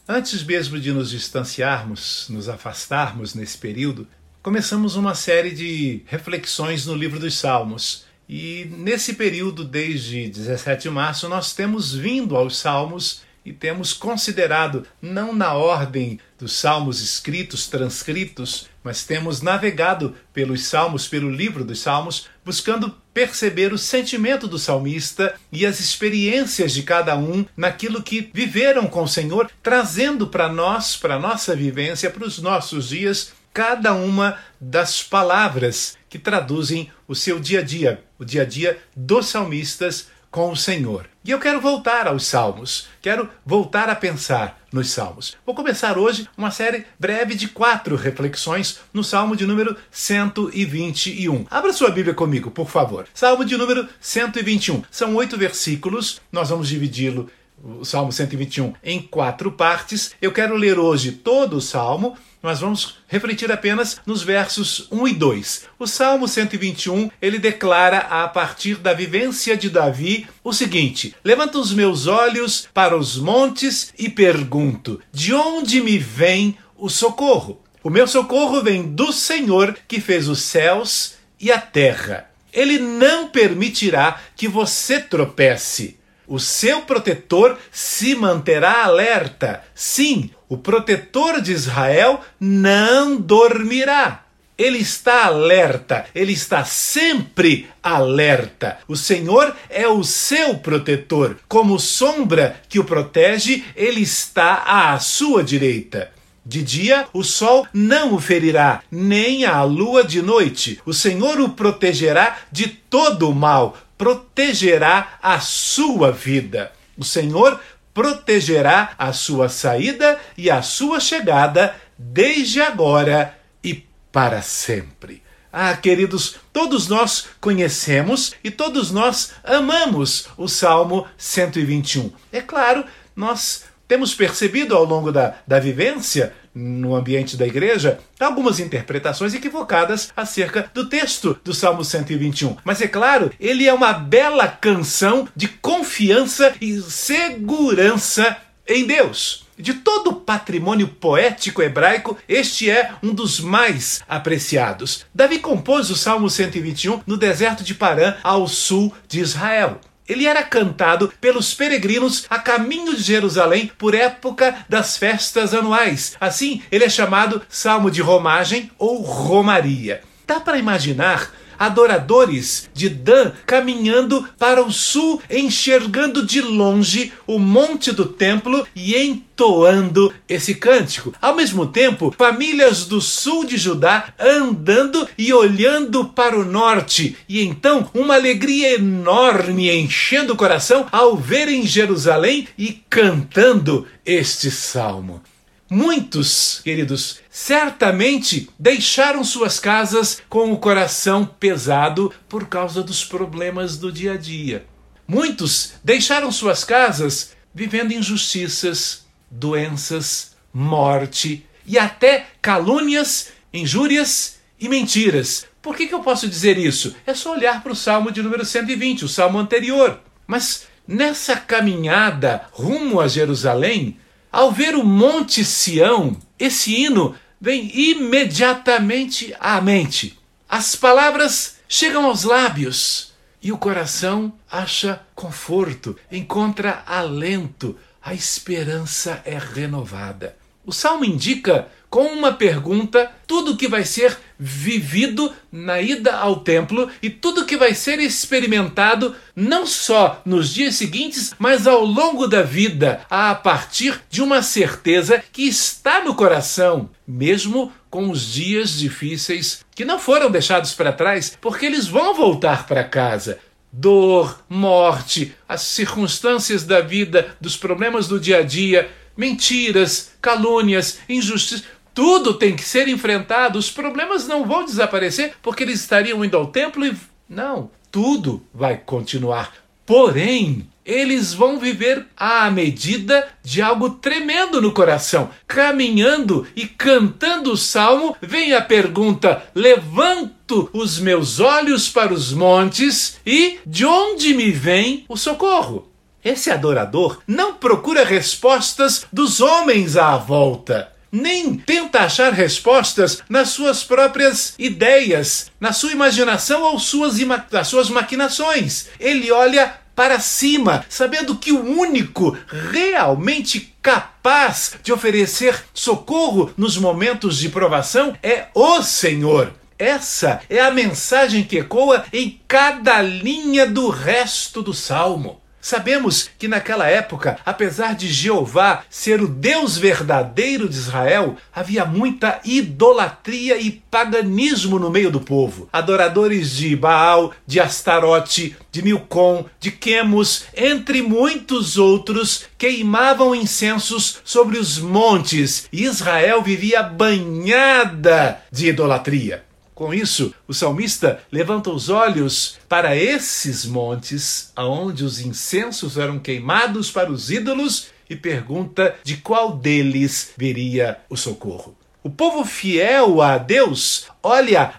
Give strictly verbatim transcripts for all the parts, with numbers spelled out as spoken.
Antes mesmo de nos distanciarmos, nos afastarmos nesse período, começamos uma série de reflexões no livro dos Salmos. E nesse período, desde dezessete de março, nós temos vindo aos Salmos e temos considerado, não na ordem dos salmos escritos, transcritos, mas temos navegado pelos salmos, pelo livro dos Salmos, buscando perceber o sentimento do salmista e as experiências de cada um naquilo que viveram com o Senhor, trazendo para nós, para a nossa vivência, para os nossos dias, cada uma das palavras que traduzem o seu dia a dia, o dia a dia dos salmistas com o Senhor. E eu quero voltar aos Salmos, quero voltar a pensar nos Salmos. Vou começar hoje uma série breve de quatro reflexões no Salmo de número cento e vinte e um. Abra sua Bíblia comigo, por favor. Salmo de número cento e vinte e um. São oito versículos, nós vamos dividi-lo, o Salmo cento e vinte e um, em quatro partes. Eu quero ler hoje todo o Salmo, mas vamos refletir apenas nos versos um e dois. O Salmo cento e vinte e um, ele declara, a partir da vivência de Davi, o seguinte: levanto os meus olhos para os montes e pergunto, de onde me vem o socorro? O meu socorro vem do Senhor, que fez os céus e a terra. Ele não permitirá que você tropece. O seu protetor se manterá alerta. Sim, o protetor de Israel não dormirá. Ele está alerta, ele está sempre alerta. O Senhor é o seu protetor. Como sombra que o protege, ele está à sua direita. De dia, o sol não o ferirá, nem a lua de noite. O Senhor o protegerá de todo o mal, protegerá a sua vida. O Senhor protegerá a sua saída e a sua chegada desde agora e para sempre. Ah, queridos, todos nós conhecemos e todos nós amamos o Salmo cento e vinte e um. É claro, nós temos percebido ao longo da, da vivência no ambiente da igreja algumas interpretações equivocadas acerca do texto do Salmo cento e vinte e um. Mas é claro, ele é uma bela canção de confiança e segurança em Deus. De todo o patrimônio poético hebraico, este é um dos mais apreciados. Davi compôs o Salmo cento e vinte e um no deserto de Parã, ao sul de Israel. Ele era cantado pelos peregrinos a caminho de Jerusalém por época das festas anuais. Assim, ele é chamado Salmo de Romagem ou Romaria. Dá para imaginar adoradores de Dan caminhando para o sul, enxergando de longe o monte do templo e entoando esse cântico. Ao mesmo tempo, famílias do sul de Judá andando e olhando para o norte. E então, uma alegria enorme enchendo o coração ao verem Jerusalém e cantando este salmo. Muitos, queridos, certamente deixaram suas casas com o coração pesado por causa dos problemas do dia a dia. Muitos deixaram suas casas vivendo injustiças, doenças, morte e até calúnias, injúrias e mentiras. Por que que eu posso dizer isso? É só olhar para o Salmo de número cento e vinte, o Salmo anterior. Mas nessa caminhada rumo a Jerusalém, ao ver o Monte Sião, esse hino vem imediatamente à mente. As palavras chegam aos lábios e o coração acha conforto, encontra alento, a esperança é renovada. O Salmo indica, com uma pergunta, tudo que vai ser vivido na ida ao templo e tudo que vai ser experimentado não só nos dias seguintes, mas ao longo da vida, a partir de uma certeza que está no coração, mesmo com os dias difíceis que não foram deixados para trás, porque eles vão voltar para casa. Dor, morte, as circunstâncias da vida, dos problemas do dia a dia, mentiras, calúnias, injustiças, tudo tem que ser enfrentado. Os problemas não vão desaparecer porque eles estariam indo ao templo e... Não, tudo vai continuar. Porém, eles vão viver à medida de algo tremendo no coração. Caminhando e cantando o salmo, vem a pergunta: levanto os meus olhos para os montes e de onde me vem o socorro? Esse adorador não procura respostas dos homens à volta, nem tenta achar respostas nas suas próprias ideias, na sua imaginação ou suas ima- das suas maquinações. Ele olha para cima, sabendo que o único realmente capaz de oferecer socorro nos momentos de provação é o Senhor. Essa é a mensagem que ecoa em cada linha do resto do Salmo. Sabemos que naquela época, apesar de Jeová ser o Deus verdadeiro de Israel, havia muita idolatria e paganismo no meio do povo. Adoradores de Baal, de Astarote, de Milcom, de Quemos, entre muitos outros, queimavam incensos sobre os montes, e Israel vivia banhada de idolatria. Com isso, o salmista levanta os olhos para esses montes, aonde os incensos eram queimados para os ídolos, e pergunta de qual deles viria o socorro. O povo fiel a Deus olha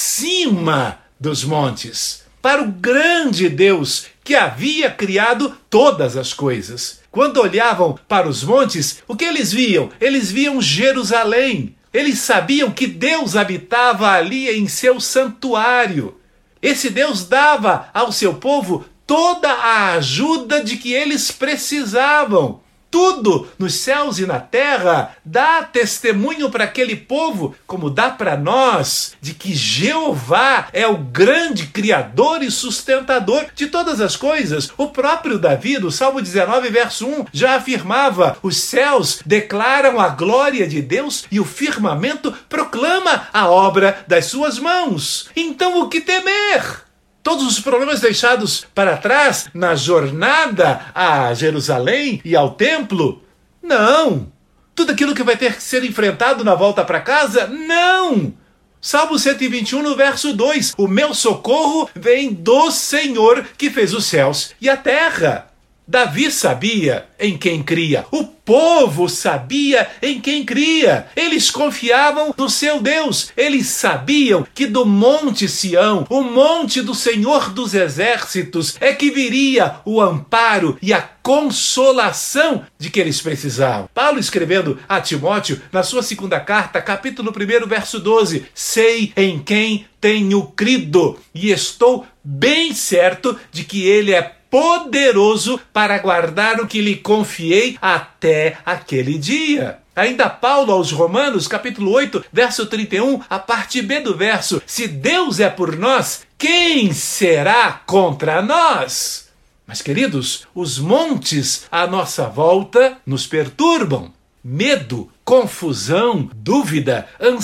acima dos montes, para o grande Deus que havia criado todas as coisas. Quando olhavam para os montes, o que eles viam? Eles viam Jerusalém. Eles sabiam que Deus habitava ali em seu santuário. Esse Deus dava ao seu povo toda a ajuda de que eles precisavam. Tudo nos céus e na terra dá testemunho para aquele povo, como dá para nós, de que Jeová é o grande criador e sustentador de todas as coisas. O próprio Davi, no Salmo dezenove, verso um, já afirmava: os céus declaram a glória de Deus e o firmamento proclama a obra das suas mãos. Então o que temer? Todos os problemas deixados para trás na jornada a Jerusalém e ao templo? Não! Tudo aquilo que vai ter que ser enfrentado na volta para casa? Não! Salmo cento e vinte e um, no verso dois. O meu socorro vem do Senhor que fez os céus e a terra. Davi sabia em quem cria. O povo sabia em quem cria. Eles confiavam no seu Deus. Eles sabiam que do Monte Sião, o monte do Senhor dos Exércitos, é que viria o amparo e a consolação de que eles precisavam. Paulo, escrevendo a Timóteo, na sua segunda carta, capítulo um, verso doze, sei em quem tenho crido e estou bem certo de que ele é poderoso para guardar o que lhe confiei até aquele dia. Ainda Paulo aos Romanos, capítulo oito, verso trinta e um, a parte B do verso: se Deus é por nós, quem será contra nós? Mas, queridos, os montes à nossa volta nos perturbam. Medo, confusão, dúvida,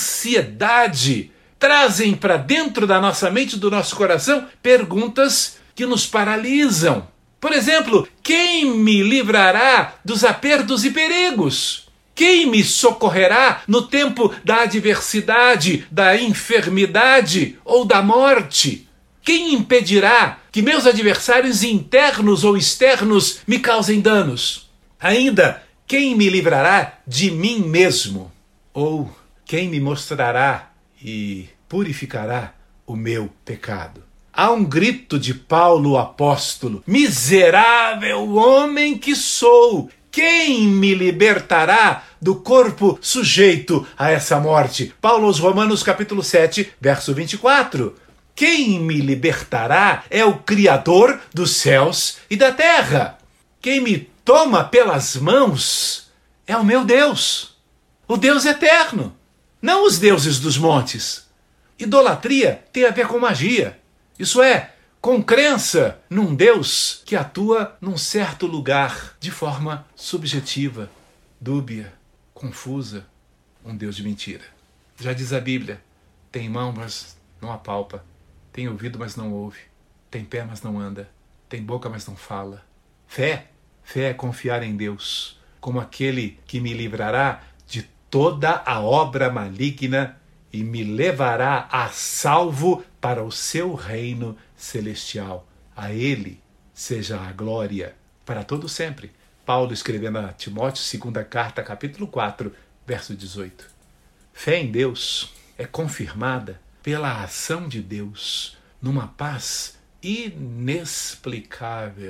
ansiedade trazem para dentro da nossa mente e do nosso coração perguntas que nos paralisam. Por exemplo, quem me livrará dos apertos e perigos? Quem me socorrerá no tempo da adversidade, da enfermidade ou da morte? Quem impedirá que meus adversários internos ou externos me causem danos? Ainda, quem me livrará de mim mesmo? Ou quem me mostrará e purificará o meu pecado? Há um grito de Paulo apóstolo: miserável homem que sou! Quem me libertará do corpo sujeito a essa morte? Paulo aos Romanos capítulo sete, verso vinte e quatro. Quem me libertará é o Criador dos céus e da terra. Quem me toma pelas mãos é o meu Deus, o Deus eterno, não os deuses dos montes. Idolatria tem a ver com magia. Isso é, com crença num Deus que atua num certo lugar de forma subjetiva, dúbia, confusa, um Deus de mentira. Já diz a Bíblia: tem mão, mas não apalpa, tem ouvido, mas não ouve, tem pé, mas não anda, tem boca, mas não fala. Fé, fé é confiar em Deus como aquele que me livrará de toda a obra maligna e me levará a salvo para o seu reino celestial. A ele seja a glória para todo sempre. Paulo escrevendo a Timóteo, segunda carta, capítulo quatro, verso dezoito. Fé em Deus é confirmada pela ação de Deus numa paz inexplicável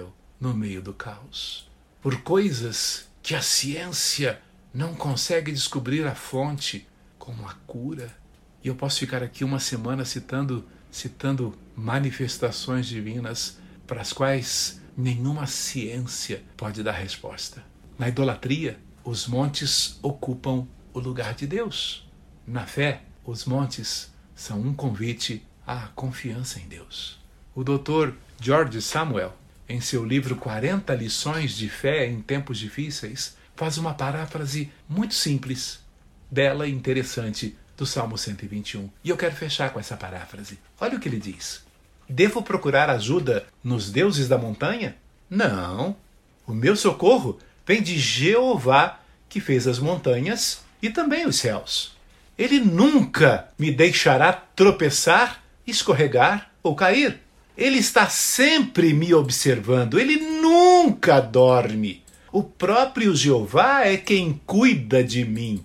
no meio do caos, por coisas que a ciência não consegue descobrir a fonte, como a cura. E eu posso ficar aqui uma semana citando, citando manifestações divinas para as quais nenhuma ciência pode dar resposta. Na idolatria, os montes ocupam o lugar de Deus. Na fé, os montes são um convite à confiança em Deus. O doutor George Samuel, em seu livro quarenta lições de fé em tempos difíceis, faz uma paráfrase muito simples, bela e interessante do Salmo cento e vinte e um. E eu quero fechar com essa paráfrase. Olha o que ele diz. Devo procurar ajuda nos deuses da montanha? Não. O meu socorro vem de Jeová, que fez as montanhas e também os céus. Ele nunca me deixará tropeçar, escorregar ou cair. Ele está sempre me observando. Ele nunca dorme. O próprio Jeová é quem cuida de mim.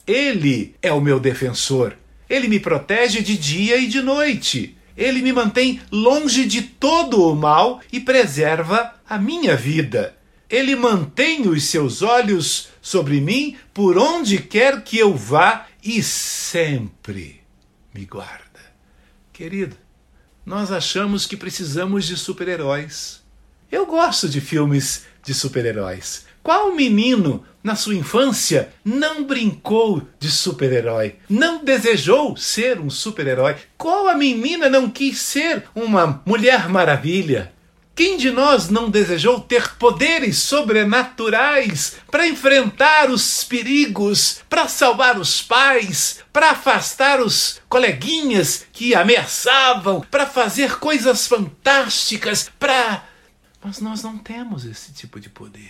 Ele é o meu defensor. Ele me protege de dia e de noite. Ele me mantém longe de todo o mal e preserva a minha vida. Ele mantém os seus olhos sobre mim por onde quer que eu vá e sempre me guarda. Querido, nós achamos que precisamos de super-heróis. Eu gosto de filmes de super-heróis. Qual menino, na sua infância, não brincou de super-herói? Não desejou ser um super-herói? Qual a menina não quis ser uma Mulher Maravilha? Quem de nós não desejou ter poderes sobrenaturais para enfrentar os perigos, para salvar os pais, para afastar os coleguinhas que ameaçavam, para fazer coisas fantásticas, para... Mas nós não temos esse tipo de poder.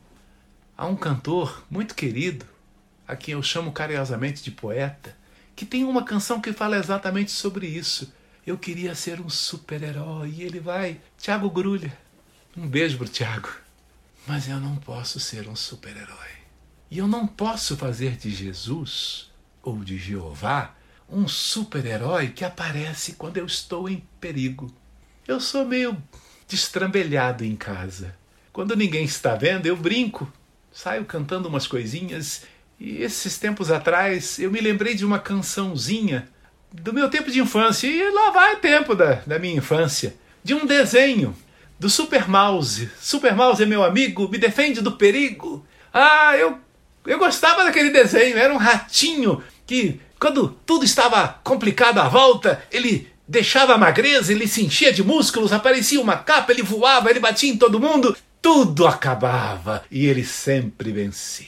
Há um cantor muito querido, a quem eu chamo carinhosamente de poeta, que tem uma canção que fala exatamente sobre isso. Eu queria ser um super-herói. E ele vai, Tiago Grulha. Um beijo pro Tiago. Mas eu não posso ser um super-herói. E eu não posso fazer de Jesus, ou de Jeová, um super-herói que aparece quando eu estou em perigo. Eu sou meio destrambelhado em casa. Quando ninguém está vendo, eu brinco. Saio cantando umas coisinhas. E esses tempos atrás, eu me lembrei de uma cançãozinha do meu tempo de infância, e lá vai tempo da, da minha infância, de um desenho do Super Mouse. Super Mouse é meu amigo, me defende do perigo. Ah, eu, eu gostava daquele desenho. Era um ratinho que, quando tudo estava complicado à volta, ele deixava a magreza, ele se enchia de músculos, aparecia uma capa, ele voava, ele batia em todo mundo, tudo acabava e ele sempre vencia.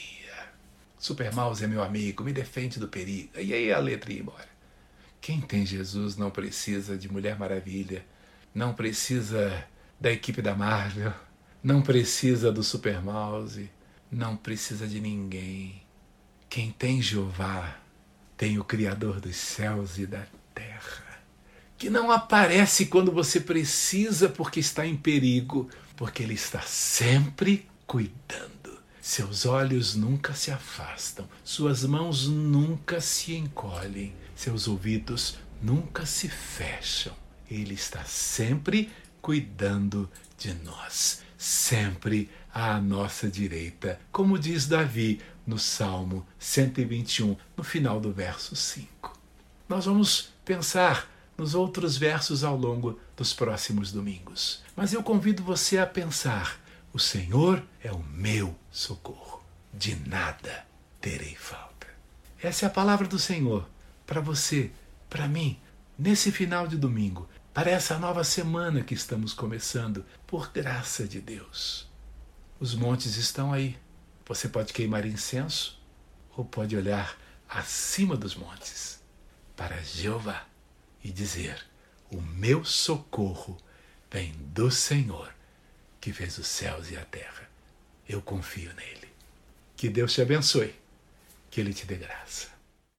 Super Mouse é meu amigo, me defende do perigo. E aí a letra ia embora. Quem tem Jesus não precisa de Mulher Maravilha, não precisa da equipe da Marvel, não precisa do Super Mouse, não precisa de ninguém. Quem tem Jeová tem o Criador dos céus e da terra, que não aparece quando você precisa porque está em perigo, porque Ele está sempre cuidando. Seus olhos nunca se afastam, suas mãos nunca se encolhem, seus ouvidos nunca se fecham. Ele está sempre cuidando de nós, sempre à nossa direita, como diz Davi no Salmo cento e vinte e um, no final do verso cinco. Nós vamos pensar nos outros versos ao longo dos próximos domingos, mas eu convido você a pensar: o Senhor é o meu socorro, de nada terei falta. Essa é a palavra do Senhor para você, para mim, nesse final de domingo, para essa nova semana que estamos começando, por graça de Deus. Os montes estão aí. Você pode queimar incenso ou pode olhar acima dos montes para Jeová e dizer: o meu socorro vem do Senhor, que fez os céus e a terra. Eu confio nele. Que Deus te abençoe. Que Ele te dê graça.